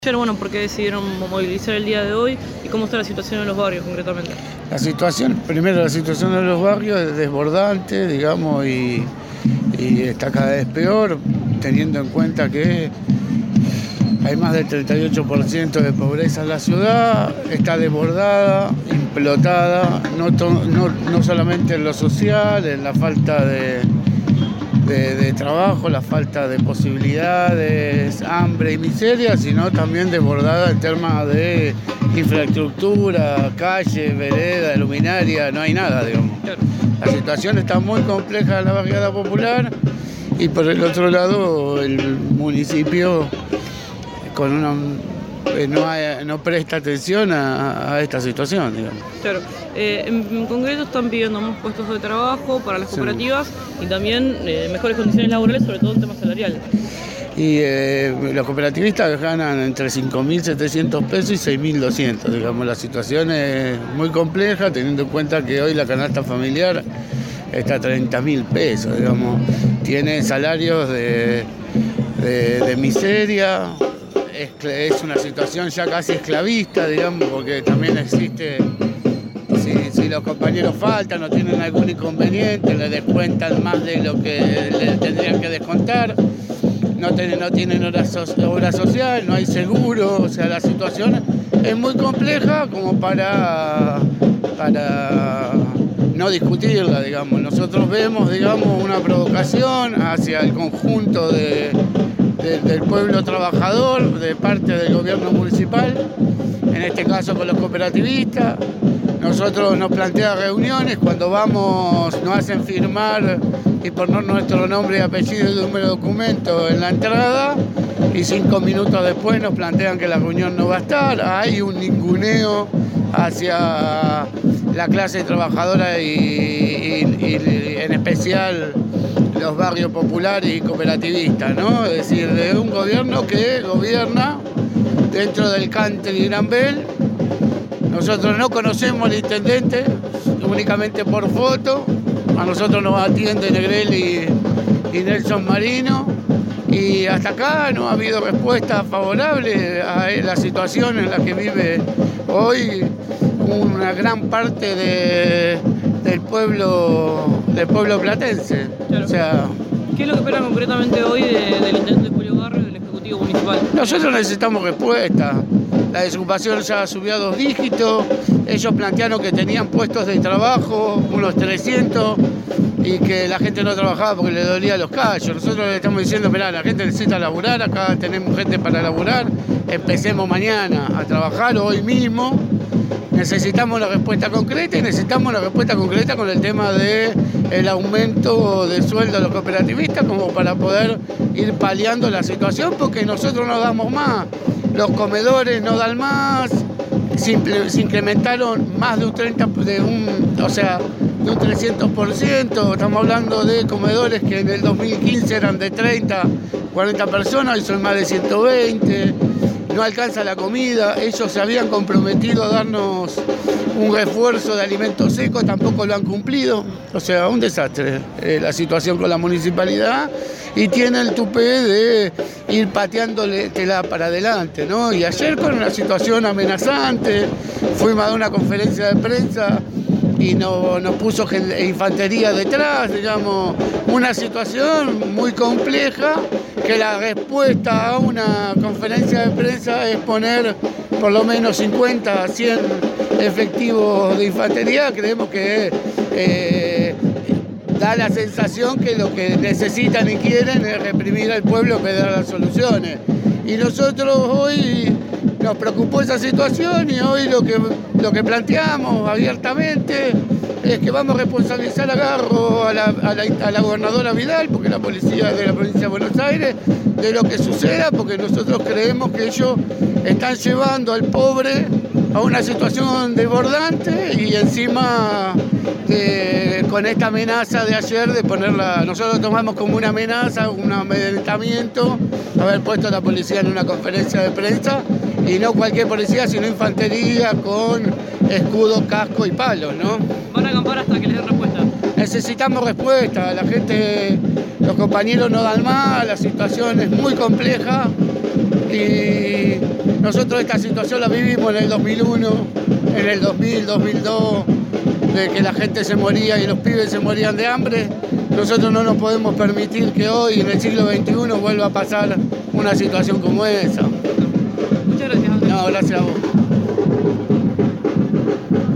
Ayer, bueno, ¿por qué decidieron movilizar el día de hoy y cómo está la situación en los barrios concretamente? La situación de los barrios es desbordante, digamos, y está cada vez peor, teniendo en cuenta que hay más del 38% de pobreza en la ciudad, está desbordada, implotada, no solamente en lo social, en la falta de trabajo, la falta de posibilidades, hambre y miseria, sino también desbordada en temas de infraestructura, calle, vereda, luminaria, no hay nada, digamos. La situación está muy compleja en la barriada popular y por el otro lado el municipio no presta atención a esta situación, digamos. Claro. En concreto están pidiendo más puestos de trabajo para las cooperativas y también mejores condiciones laborales, sobre todo en temas salariales. Y los cooperativistas ganan entre 5.700 pesos y 6.200, digamos. La situación es muy compleja, teniendo en cuenta que hoy la canasta familiar está a 30.000 pesos, digamos. Tiene salarios de miseria. Es una situación ya casi esclavista, digamos, porque también existe, si los compañeros faltan o tienen algún inconveniente, le descuentan más de lo que le tendrían que descontar, no tienen obra social, no hay seguro, o sea, la situación es muy compleja como para no discutirla, digamos. Nosotros vemos, digamos, una provocación hacia el conjunto del pueblo trabajador, de parte del gobierno municipal, en este caso con los cooperativistas. Nosotros nos plantean reuniones, cuando vamos nos hacen firmar y poner nuestro nombre y apellido y número de documento en la entrada, y 5 minutos después nos plantean que la reunión no va a estar. Hay un ninguneo hacia la clase trabajadora y en especial los barrios populares y cooperativistas, ¿no? Es decir, de un gobierno que gobierna dentro del country Gran Bel. Nosotros no conocemos al intendente, únicamente por foto. A nosotros nos atiende Negrelli y Nelson Marino. Y hasta acá no ha habido respuesta favorable a la situación en la que vive hoy una gran parte del pueblo platense. Claro. O sea, ¿qué es lo que esperan concretamente hoy del intendente Julio Barrio y del Ejecutivo Municipal? nosotros necesitamos respuesta. La desocupación ya subió a 2 dígitos. Ellos plantearon que tenían puestos de trabajo, unos 300, y que la gente no trabajaba porque le dolía los callos. Nosotros le estamos diciendo, mirá, la gente necesita laburar, acá tenemos gente para laburar, empecemos mañana a trabajar, hoy mismo. Necesitamos la respuesta concreta y necesitamos la respuesta concreta con el tema del aumento de sueldo de los cooperativistas, como para poder ir paliando la situación, porque nosotros no damos más. Los comedores no dan más, se incrementaron más de un 300%, estamos hablando de comedores que en el 2015 eran de 30, 40 personas, y son más de 120, no alcanza la comida. Ellos se habían comprometido a darnos un refuerzo de alimentos secos, tampoco lo han cumplido, o sea, un desastre la situación con la municipalidad, y tiene el tupé de ir pateándotela para adelante, ¿no? Y ayer con una situación amenazante, fuimos a una conferencia de prensa y nos puso infantería detrás, digamos, una situación muy compleja, que la respuesta a una conferencia de prensa es poner por lo menos 50 a 100 efectivos de infantería. Creemos que da la sensación que lo que necesitan y quieren es reprimir al pueblo en vez de dar las soluciones. Y nosotros hoy nos preocupó esa situación, y hoy lo que planteamos abiertamente es que vamos a responsabilizar a Garro, a la gobernadora Vidal, porque la policía de la provincia de Buenos Aires, de lo que suceda, porque nosotros creemos que ellos están llevando al pobre a una situación desbordante, y encima con esta amenaza de ayer de ponerla, nosotros tomamos como una amenaza, un amedrentamiento, haber puesto a la policía en una conferencia de prensa, y no cualquier policía, sino infantería con escudo, casco y palos, ¿no? ¿Van a acampar hasta que les den respuesta? Necesitamos respuesta, la gente, los compañeros no dan más, la situación es muy compleja, Y nosotros esta situación la vivimos en el 2001, en el 2000, 2002, de que la gente se moría y los pibes se morían de hambre. Nosotros no nos podemos permitir que hoy, en el siglo XXI, vuelva a pasar una situación como esa. Muchas gracias. No, gracias a vos.